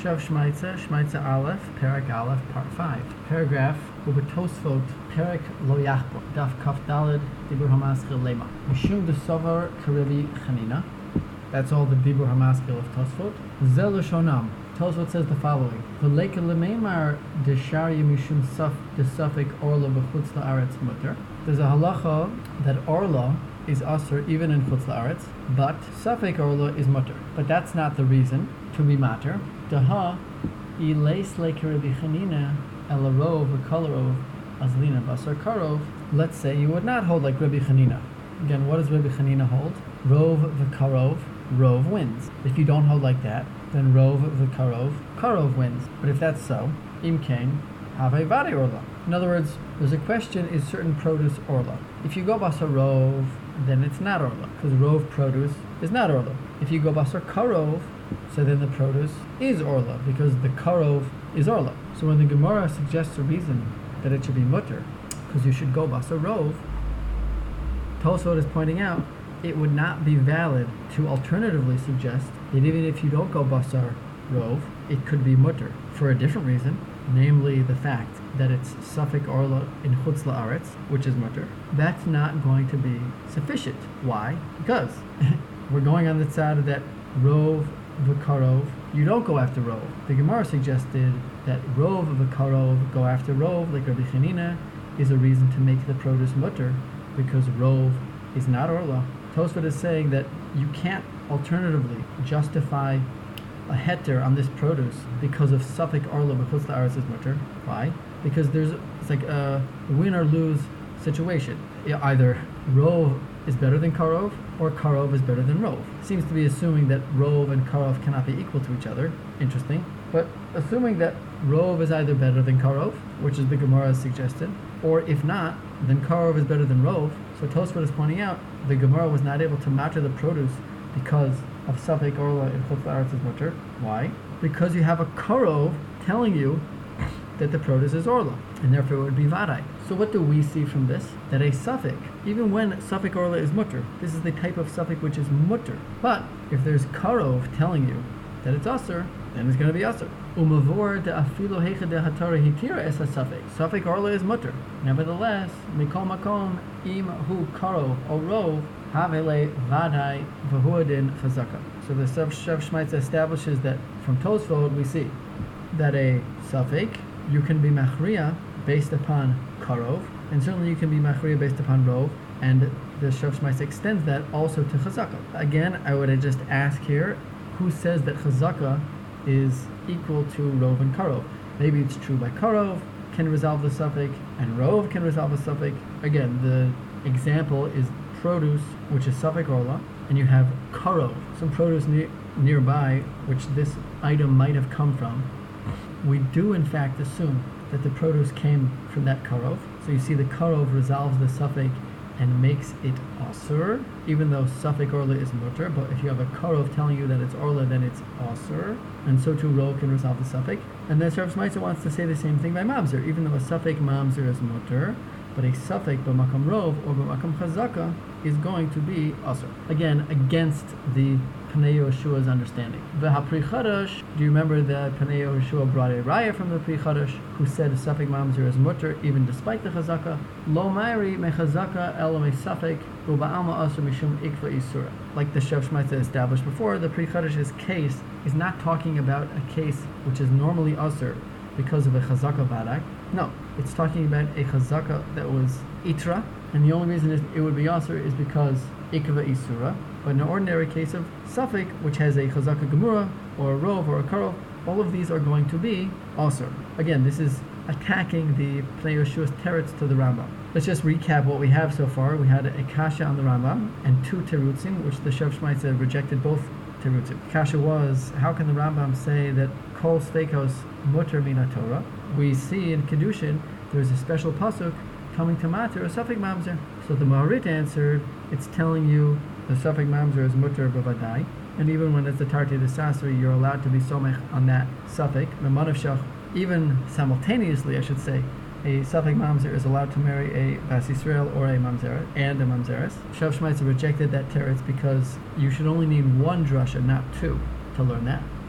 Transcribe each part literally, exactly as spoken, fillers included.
Shav Shmaitza, Shmaitza Aleph, Perek Aleph, Part five. Paragraph, Ubetosfot, Perek Lo Yachbo, Daf Kaf Daled, Dibur Hamaskil Lema. Mishum de Sovar Karevi Chanina. That's all the Dibur Hamaskil of Tosfot. Zel Shonam. Tosfot says the following: V'leika lemeimar desharya mishum saf desafik orla b'chutz la'aretz mutter. There's a halacha that orla is asur even in chutz la'aretz, but safek orla is mutter. But that's not the reason to be matter. Daha ileis le'kerebi chanina elarov v'kolarov azlina basar karov. Let's say you would not hold like Rabbi Chanina. Again, what does Rabbi Chanina hold? Rov v'karov. Rov wins. If you don't hold like that, then Rov v'karov, Karov wins. But if that's so, Imkain, have a vade orla. In other words, there's a question, is certain produce orla? If you go basar Rov, then it's not orla, because Rov produce is not orla. If you go basar Karov, so then the produce is orla, because the Karov is orla. So when the Gemara suggests a reason that it should be mutter, because you should go basar Rov, Tosfot is pointing out it would not be valid to alternatively suggest that even if you don't go basar rov, it could be mutter for a different reason, namely the fact that it's safek orla in chutz la'aretz, which is mutter. That's not going to be sufficient. Why? Because we're going on the side that rov v'karov, you don't go after rov. The Gemara suggested that rov v'karov go after rov, like Rabbi Chanina, is a reason to make the produce mutter, because rov is not orla. Tosfot is saying that you can't alternatively justify a heter on this produce because of safek orla b'chutz la'aretz is mutter. Why? Because there's it's like a win or lose situation. Either rov is better than karov, or karov is better than rov. Seems to be assuming that rov and karov cannot be equal to each other. Interesting. But assuming that rov is either better than karov, which is the Gemara has suggested, or if not, then karov is better than rov. So Tosfot is pointing out the Gemara was not able to matter the produce because of safek orla in chutz la'aretz is mutter. Why? Because you have a karov telling you that the produce is orla, and therefore it would be vadai. So what do we see from this? That a safek, even when safek orla is mutter, this is the type of safek which is mutter. But if there's karov telling you that it's asur, then it's going to be asur. Umavor de afilo hecha de hatara hitira es safek. Safek orla is mutter. Nevertheless, mikol makom im hu karov or rov havele vadai v'huadin chazaka. So the Shav Shmaitza establishes that from Tosfot we see that a safek you can be machriya based upon karov, and certainly you can be machriya based upon rov, and the Shav Shmaitza extends that also to chazaka. Again, I would just ask here, who says that chazaka is equal to rov and karov? Maybe it's true by karov can resolve the safek, and rov can resolve the safek. Again, the example is produce, which is safek orla, and you have karov, some produce ne- nearby, which this item might have come from. We do in fact assume that the produce came from that karov. So you see the karov resolves the safek and makes it asur, even though safek orla is mutter. But if you have a karov telling you that it's orla, then it's asur, and so too rov can resolve the safek. And then Shav Shmaitza wants to say the same thing by mamzer, even though a safek mamzer is mutter, but a safek b'makam rov or b'makam chazaka is going to be asur. Again, against the Pnei Yehoshua's understanding. The Pri Chadash, do you remember that Pnei Yehoshua brought a raya from the Pri Chadash who said a safek mamzer is mutter even despite the chazaka? Lo ma'iri me chazaka elo me safek u'ba'alma asur mishum ikva isura. Like the Shav Shmaitza established before, the Pri Chadash's case is not talking about a case which is normally asur because of a chazaka vadak. No, it's talking about a chazaka that was itra, and the only reason it would be asur is because ikva isura. But in an ordinary case of safek, which has a chazaka gemura, or a rov, or a karov, all of these are going to be asur. Again, this is attacking the Pnei Yehoshua's teretz to the Rambam. Let's just recap what we have so far. We had a kasha on the Rambam, and two terutzim, which the Shav Shmaitza rejected both terutzim. Kasha was, how can the Rambam say that kol sfekos mutter mina Torah? We see in Kedushin, there's a special pasuk coming to matter a safek mamzer. So the Maharit answered, it's telling you the safek mamzer is mutter b'vadai, and even when it's the tarti de sasri, you're allowed to be somech on that safek. The manavshach, even simultaneously, I should say, a safek mamzer is allowed to marry a bas Yisrael or a mamzeret and a mamzeres. Shav Shmaitza rejected that teretz because you should only need one drasha, not two, to learn that.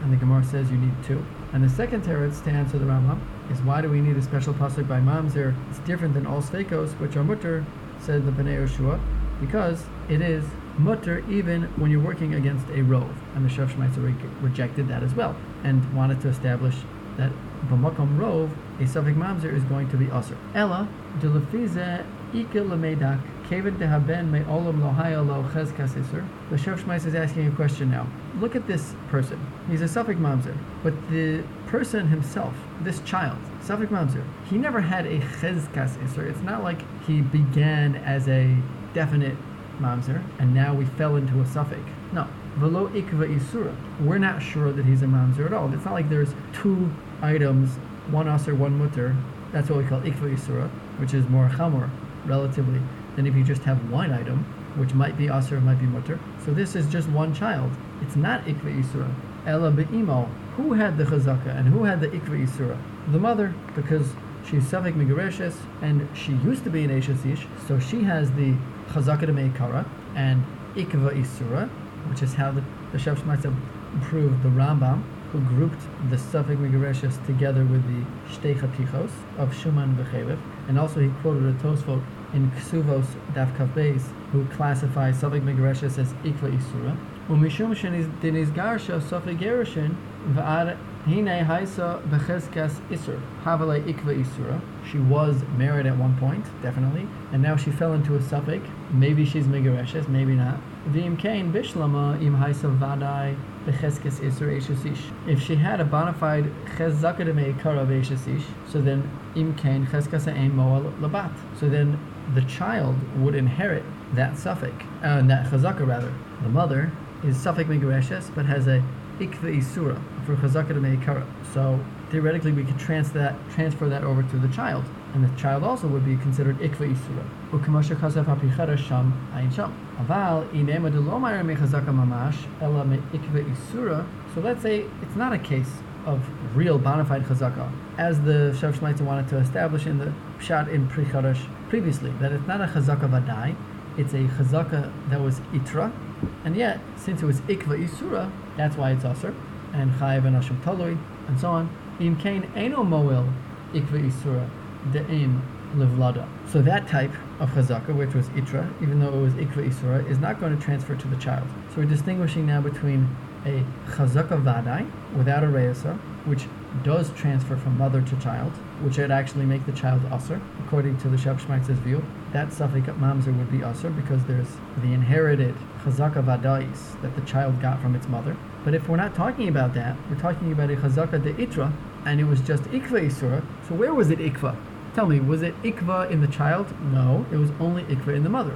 and the Gemara says you need two. And the second teretz to answer the Rambam is why do we need a special pasuk by mamzer? It's different than all sveikos, which are mutter, said the Bnei Yehoshua, because it is mutter even when you're working against a rov. And the Shaf Shmaitzer re- rejected that as well, and wanted to establish that b'makom rov, a suffix mamzer is going to be aser. Ella, de lefize ike lemeidak, keven dehaben me olam lohaya lo chezkas iser. The Shaf Shmaitzer is asking a question now. Look at this person. He's a suffix mamzer, but the person himself, this child, suffix mamzer, he never had a chezkas iser. It's not like he began as a definite mamzer and now we fell into a suffix. No. Velo ikva isura. We're not sure that he's a mamzer at all. It's not like there's two items, one aser, one mutter. That's what we call ikva isura, which is more chamor, relatively, than if you just have one item, which might be aser, might be mutter. So this is just one child. It's not ikva isura. Ella be'imo. Who had the chazaka and who had the ikva isura? The mother, because she's Savik Migareshes, and she used to be an Eishes Ish, so she has the chazaka de meikara and ikva isura, which is how the, the Shaf Shmaitzer proved the Rambam, who grouped the Safek Migareshes together with the Shtei Chatichos of Shuman V'Chelev, and also he quoted a Tosfot in Ksuvos Daf Kav Beis, who classifies Safek Migareshes as Ikva Isura. Umishum Denizgar Shel Safek Gerushin V'ad Hine Haisa B'Chezkas Isur Havalei Ikva Isura. She was married at one point, definitely, and now she fell into a Safek. Maybe she's Migareshes, maybe not. V'im Kain Bishlama Im Haisa Vadai B'Chezkas Isur Eishes Ish. If she had a bona fide Chezaka de Meikara Eishes Ish, so then Im Kain Chezkas Ein Moal Labat. So then the child would inherit that Safek, uh, that Chazaka rather. The mother is Safek Migareshes, but has a Ikva Isura for Chazaka de Meikara. So theoretically we could trans that, transfer that over to the child, and the child also would be considered Ikva Isura. U'kamosha chasaf hapichara sham ayin sham. Aval inema de lo mayra me Chazaka mamash ela me Ikva Isura. So let's say it's not a case of real bona fide Chazaka, as the Shaf Shmaitzer wanted to establish in the Pshat in Pri Chadash previously, that it's not a Chazaka Vadai, it's a Chazaka that was Itra, and yet, since it was Ikva Isura, that's why it's Aser, and Chayiv and Asham Talui, and so on. Im Kain Eino Moel Ikva Isura De'im Levlada. So that type of Chazaka, which was Itra, even though it was Ikva Isura, is not going to transfer to the child. So we're distinguishing now between a Chazaka Vadai, without a Reisa, which does transfer from mother to child, which would actually make the child Aser, according to the Shaf Shmaitzer's view. That Safek Mamzer would be Aser because there's the inherited Chazaka Vadais that the child got from its mother. But if we're not talking about that, we're talking about a Chazaka de Itra, and it was just Ikva Isura, so where was it Ikva? Tell me, was it Ikva in the child? No, it was only Ikva in the mother.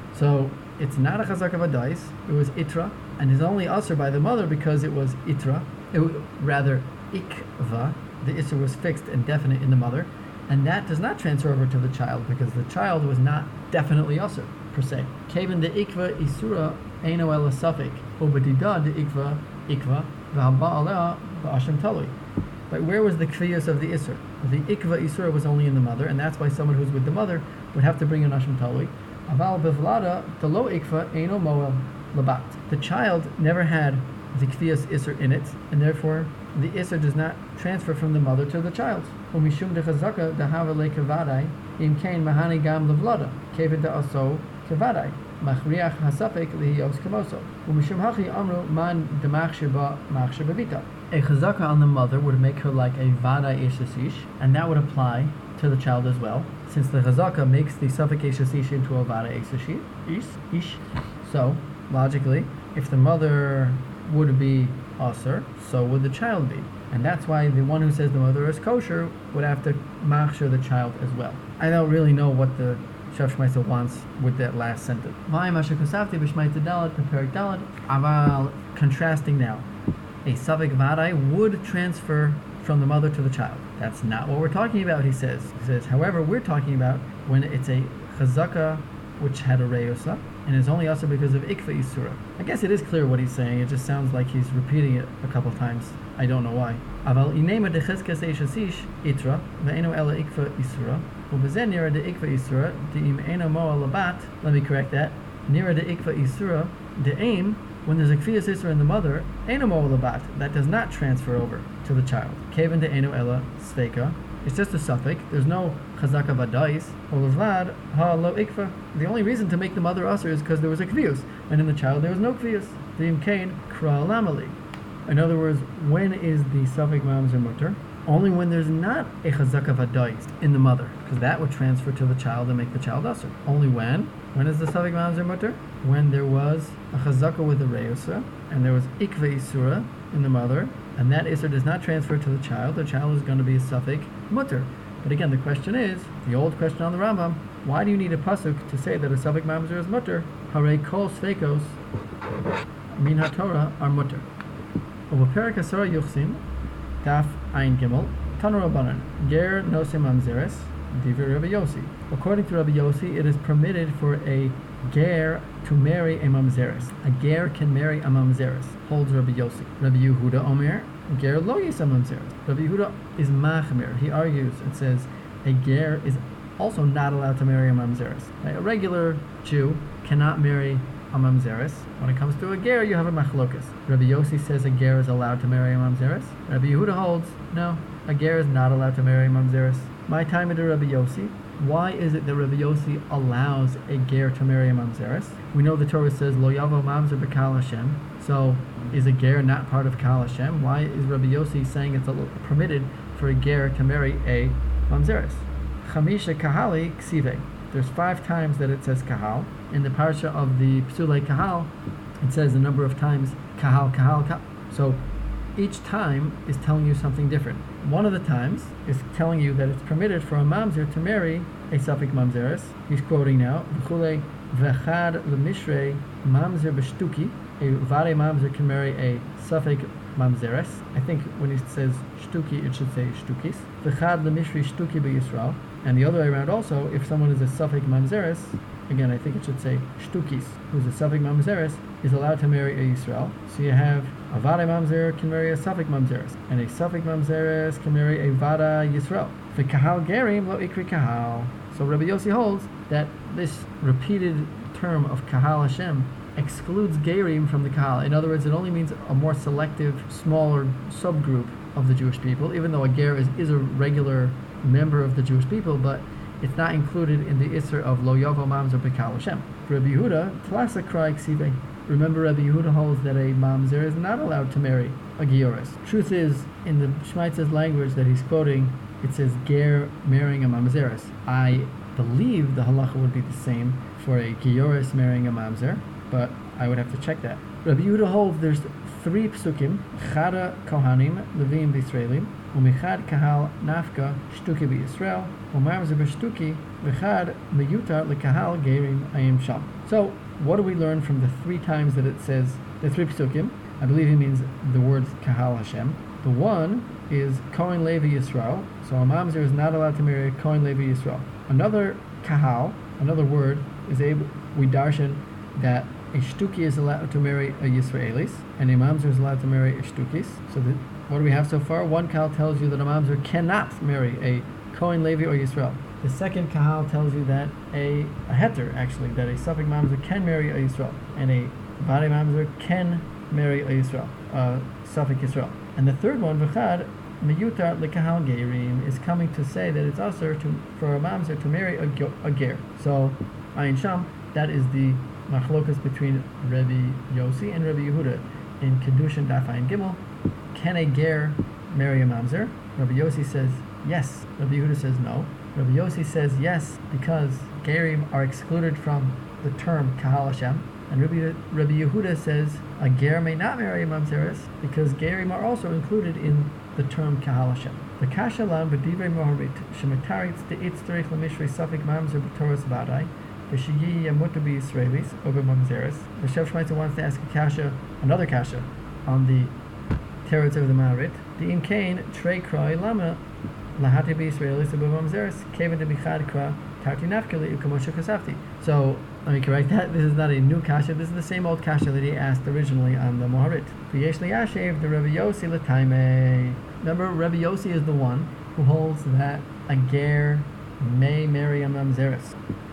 So it's not a Chazaka Vadais, it was Itra, and is only Aser by the mother because it was Itra, it was, rather Ikva, the Isur was fixed and definite in the mother, and that does not transfer over to the child because the child was not definitely Aser, per se. Kevin de Ikva Isura Eino Ela Safek, Obadida de Ikva Ikva, V'haba Alea V'ashem Talui. But where was the Kviyas of the Isur? The Ikva Isura was only in the mother, and that's why someone who's with the mother would have to bring an Ashem Talui. Aval Bevlada, the Lo Ikva Eino Moel Labat. The child never had the Kviyas Isur in it, and therefore the Isur does not transfer from the mother to the child. Umishum de Chazaka de Havale Kevadai, Im Kain Mahani Gam Levlada, Kevin de Aso Kevadai, Machriach Hasafek Lihios Kamoso, Umishum Hachi Amru Man de Machsheba Machshebavita. A Chazaka on the mother would make her like a Vadai Ishasish, and that would apply to the child as well, since the Chazaka makes the Safek Ishasish into a Vadai Isasish. Ish. So, logically, if the mother would be Aser, so would the child be. And that's why the one who says the mother is kosher would have to machshir the child as well. I don't really know what the Shaf Shmaitzer wants with that last sentence. Aval, contrasting now. A Savik Vadai would transfer from the mother to the child. That's not what we're talking about, he says. He says, however, we're talking about when it's a Chazaka which had a Reyosa, and is only also because of Ikva Isura. I guess it is clear what he's saying, it just sounds like he's repeating it a couple times. I don't know why. Aval inema de cheskes eishasish itra ve'eno ela ikva isura ubezen nira de ikva isura de im eno moa labat. Let me correct that. Nira de ikva isura de aim when there's a kfiyas isra in the mother, eno mo'olabat, that does not transfer over to the child. Kaven de eno ela sveika, it's just a suffix. There's no chazaka vadais or vlad ha lo ikva. The only reason to make the mother usher is because there was a kfiyus, and in the child there was no kfiyus. The imkain kra lamali. In other words, when is the suffix mamzer mutter? Only when there's not a chazaka vadais in the mother, because that would transfer to the child and make the child usher. Only when? When is the suffix mamzer mutter? When there was a chazaka with a reusa, and there was ikva isura in the mother, and that isur does not transfer to the child, the child is going to be a suffix mutter. But again, the question is, the old question on the Rambam, why do you need a pasuk to say that a suffix mamzer is mutter? Hare kol sveikos min haTorah are mutter. Over perik asara yuchsin, daf ein gimel, tanu rabbanan, ger nosim mamzeres, divrei Rabbi Yossi. According to Rabbi Yossi, it is permitted for a ger to marry a mamzeres. A ger can marry a mamzeres, holds Rabbi Yossi. Rabbi Yehuda Omer, ger lo yisa mamzeres. Rabbi Yehuda is machmir. He argues and says a ger is also not allowed to marry a mamzeres. A regular Jew cannot marry a mamzeres. When it comes to a ger, you have a machlokas. Rabbi Yossi says a ger is allowed to marry a mamzeres. Rabbi Yehuda holds, no, a ger is not allowed to marry a mamzeres. My time into Rabbi Yossi. Why is it that Rabbi Yossi allows a ger to marry a mamzeres? We know the Torah says lo yavo mamzer b'kal Hashem. So is a ger not part of Kal Hashem? Why is Rabbi Yossi saying it's permitted for a ger to marry a mamzeres? Chamisha kahali ksive. There's five times that it says kahal. In the parsha of the Psulei Kahal, it says a number of times kahal, kahal, kahal. So each time is telling you something different. One of the times is telling you that it's permitted for a mamzer to marry a suffix mamzeres. He's quoting now, v'chulei v'chad l'mishrei mamzer b'shtuki. A vare mamzer can marry a suffix mamzeres. I think when he says shtuki, it should say shtukis. V'chad l'mishri shtuki b'Yisrael. And the other way around also, if someone is a suffix mamzeres, again I think it should say shtukis, who's a suffix mamzeres, is allowed to marry a Yisrael. So you have a vada mamzer can marry a suffix mamzeres, and a suffix mamzeres can marry a vada Yisrael. The kahal gerim lo ikri kahal. So Rabbi Yossi holds that this repeated term of kahal Hashem excludes gerim from the kahal. In other words, it only means a more selective, smaller subgroup of the Jewish people, even though a ger is, is a regular member of the Jewish people, but it's not included in the Isser of Lo Yovo Mamzer B'Kal Hashem. For Rabbi Yehuda, Tlasa Krai Ksive. Remember, Rabbi Yehuda holds that a mamzer is not allowed to marry a gioris. Truth is, in the Shmaitz's language that he's quoting, it says ger marrying a mamzeres. I believe the halacha would be the same for a gioris marrying a mamzer, but I would have to check that. Rabbi Yehuda holds there's three psukim, Chada Kohanim, Levim B'Yisraelim, Umichad Kahal Nafka Shtuki B'Yisrael, Umamzer B'Shtuki, V'chad Meyutar L'Kahal Gerim Ayim Sham. So, what do we learn from the three times that it says the three psukim? I believe he means the words Kahal Hashem. The one is Kohen Levi Yisrael, so a mamzer is not allowed to marry a Kohen Levi Yisrael. Another Kahal, another word, is able, we darshan that a shtuki is allowed to marry a Yisraelis, and a mamzer is allowed to marry a shtukis. So the, what do we have so far? One kahal tells you that a mamzer cannot marry a Kohen Levi or Yisrael. The second kahal tells you that a, a heter, actually, that a suffix mamzer can marry a Yisrael, and a vade mamzer can marry a Yisrael, uh, suffix Yisrael. And the third one, v'chad, meyutar lekahal gerim, is coming to say that it's usher to for a mamzer to marry a, a ger. So, ayin sham, that is the machlokas between Rabbi Yossi and Rabbi Yehuda in Kedushin Daf Ayin Gimel. Can a ger marry a mamzer? Rabbi Yossi says yes. Rabbi Yehuda says no. Rabbi Yossi says yes because gerim are excluded from the term kahal Hashem, and Rabbi, Rabbi Yehuda says a ger may not marry a mamzeres because gerim are also included in the term kahal Hashem. The kasha lam b'divrei moharit shemitaritz de'itz derech lemishri suffik mamzer b'toras vadai. The Shigi Yamutu be Israelis over Mamzeres. The Shev Shmaitzer wants to ask a kasha, another kasha, on the teretz of the Maharit. The Imkain Trey Kroi Lama Lahati be Israelis over Mamzeres. Kevin de Bichad Kra Tarti Nafkali Ukamosha Kasafti. So let me correct that. This is not a new kasha. This is the same old kasha that he asked originally on the Maharit. V'yesh liyashev the Rabbi Yossi l'taimei. Remember, Rabbi Yossi is the one who holds that a ger may marry a Mamzeres.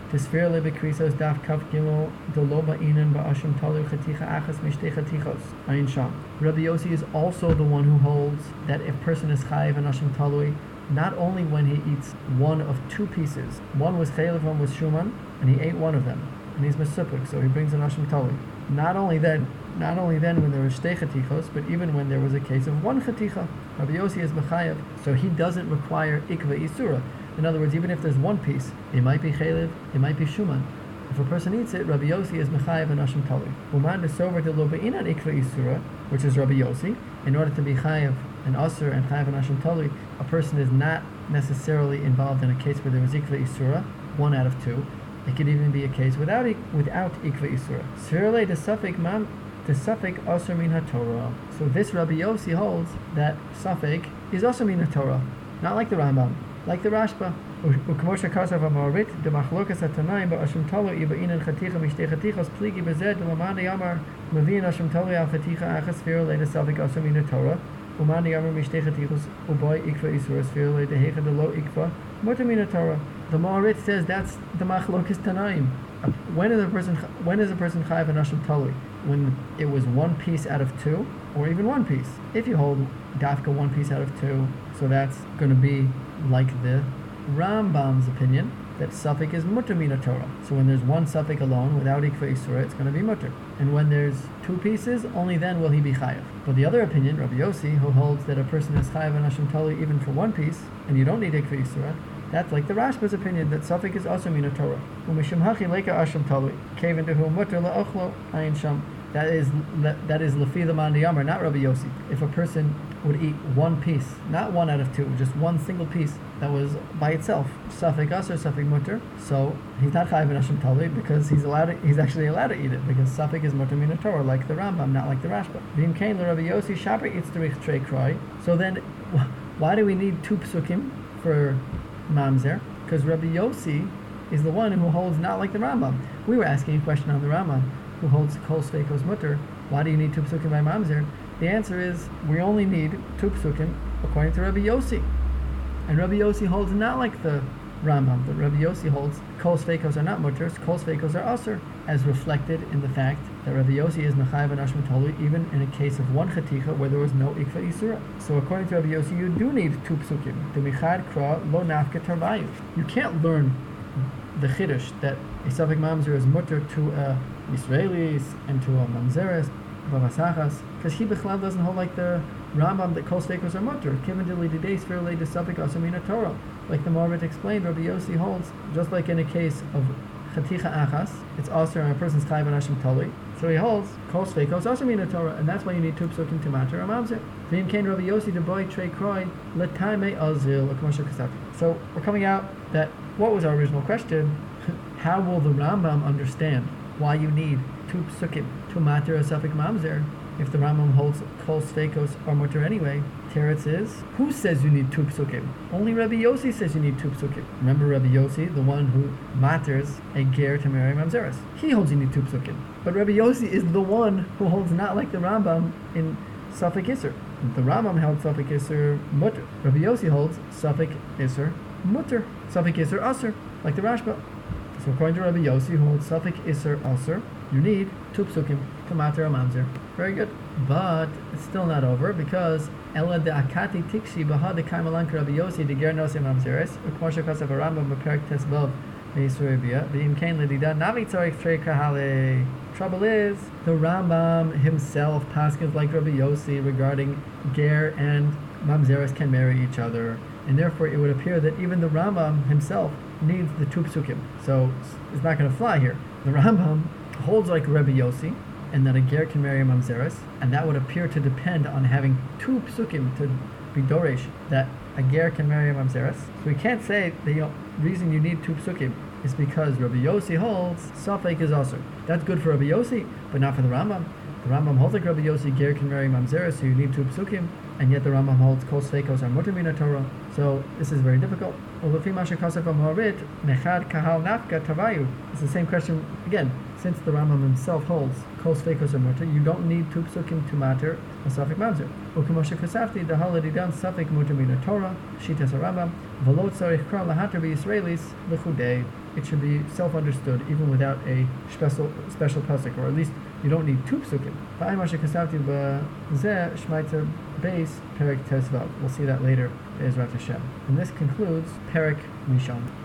Tisfir le bekrisos daf kaf gimel doloba inan ba'ashim talu chaticha achas mishtei chatichos ayin sham. Rabbi Yossi is also the one who holds that if person is chayiv and ashim talui, not only when he eats one of two pieces, one was chaylev, one was shuman, and he ate one of them, and he's mesupik, so he brings an ashim talui. Not only then, not only then when there was shtei chatichos, but even when there was a case of one chaticha, Rabbi Yossi is mechayev, so he doesn't require ikva isura. In other words, even if there's one piece, it might be chaylev, it might be shuman. If a person eats it, Rabbi Yossi is mechayev and ashim talui. Uman desover de lo be'inan ikva isura, which is Rabbi Yossi. In order to be chayev and asur and chayev and ashim talui, a person is not necessarily involved in a case where there was ikva isura, one out of two. It could even be a case without without ikva isura. Svirle de suffik mam de suffik asur min haTorah. So this Rabbi Yossi holds that suffik is asur min haTorah, not like the Rambam, like the Rashba. Ukmosha kasav amarit de machlokas atanaim ba'ashim talu iba'inan chaticha mishtei chatichos pligi bezed de lamani yamar mavin ashim talu al chaticha achas svirle de suffik asur min haTorah. Umani yamar mishtei chatichos uboy ikva isura svirle de hecha de lo ikva mutar min haTorah. The Ma'arit says that's the machlokas tanaim. When is a person when is a person chayav and ashim talui? When it was one piece out of two, or even one piece. If you hold dafka one piece out of two, so that's going to be like the Rambam's opinion that suffik is mutar min haTorah. So when there's one suffik alone without ikva isura, it's going to be mutar. And when there's two pieces, only then will he be chayav. But the other opinion, Rabbi Yossi, who holds that a person is chayav and ashim talui even for one piece, and you don't need ikva isura, that's like the Rashba's opinion that suffik is also min haTorah. Umishum hachi leika asham talui kaven dehu mutar la'ochlo ayin sham. That is that is lefi the man yamar, not Rabbi Yossi. If a person would eat one piece, not one out of two, just one single piece that was by itself, suffik asur, suffik mutar, so he's not chayiv and asham talui because he's allowed to, he's actually allowed to eat it because suffik is mutar min haTorah, like the Rambam, not like the Rashba. V'im kain Rabbi Yossi shaper eats the rich trei kroi. So then, why do we need two psukim for mamzer? Because Rabbi Yossi is the one who holds not like the Rambam. We were asking a question on the Rambam, who holds kol sveikos mutter. Why do you need two psukim by mamzer? The answer is we only need two psukim according to Rabbi Yossi, and Rabbi Yossi holds not like the Rambam, but Rabbi Yossi holds kol sveikos are not mutters, kol sveikos are asur, as reflected in the fact that Rabbi Yossi is mechayev and ashim talui even in a case of one chaticha where there was no ikva isura. So according to Rabbi Yossi, you do need two psukim. The michad kra lo nafka tarvayu. You can't learn the chiddush that a suffik mamzer is mutter to a Israelis and to a mamzeres v'masachas, because he bechlal doesn't hold like the Rambam that kol sveikos are mutter. Kiven dili didei svirle de suffik asur min haTorah. Like the Maharit explained, Rabbi Yossi holds just like in a case of chaticha achas, it's also on a person's chayiv and ashim talui. So he holds kol sveikos asur min haTorah, and that's why you need two psukim to matter a mamzer. V'im kain Rabbi Yossi de boy trei kroi l'taimei azil l'kmosha kasati. So we're coming out that what was our original question? How will the Rambam understand why you need two psukim to matter a suffik mamzer if the Rambam holds kol sveikos are mutter anyway? Teretz is, who says you need two psukim? Only Rabbi Yossi says you need two psukim. Remember Rabbi Yossi, the one who matters a ger to marry mamzeres. He holds you need two psukim. But Rabbi Yossi is the one who holds not like the Rambam in suffik isur. The Rambam held suffik isur mutter. Rabbi Yossi holds suffik isur mutter, suffik isur asur, like the Rashba. So according to Rabbi Yossi, who holds suffik isur asur, you need two psukim to matter a mamzer. Very good. But it's still not over because Ela de akati tiksi baha de kaimalan Rabbi Yossi de ger nosei mamzeres ukmosha kasav Rambam beperek tesvav meisurebia the imkain ledida navi tzarich trei kahale. Trouble is, the Rambam himself paskins like Rabbi Yossi regarding ger and mamzeres can marry each other, and therefore it would appear that even the Rambam himself needs the two psukim. So it's not going to fly here. The Rambam holds like Rabbi Yossi, and that a ger can marry a mamzeres, and that would appear to depend on having two psukim to be doresh that a ger can marry a mamzeres. So we can't say the you know, reason you need two psukim is because Rabbi Yossi holds suffik is asur. That's good for Rabbi Yossi, but not for the Rambam. The Rambam holds like Rabbi Yossi, ger can marry mamzeres, so you need two psukim, and yet the Rambam holds kol sveikos are mutar min haTorah. So this is very difficult. It's the same question again. Since the Rambam himself holds kol sveikos are mutar, you don't need two psukim to matter a Safek Mamzer. Ukamosha Kasafti, the holiday done Safek Mutamina Torah, Shitas Arambam, Volot Sarich Kran Lahatar be Israelis, Lichudei. It should be self-understood even without a special special pasuk, or at least you don't need two psukim. Va'aymasha Kasafti b'zeh Shmaita Beis Perek Tezvav. We'll see that later, Ezrat Hashem. And this concludes Perek Mishon.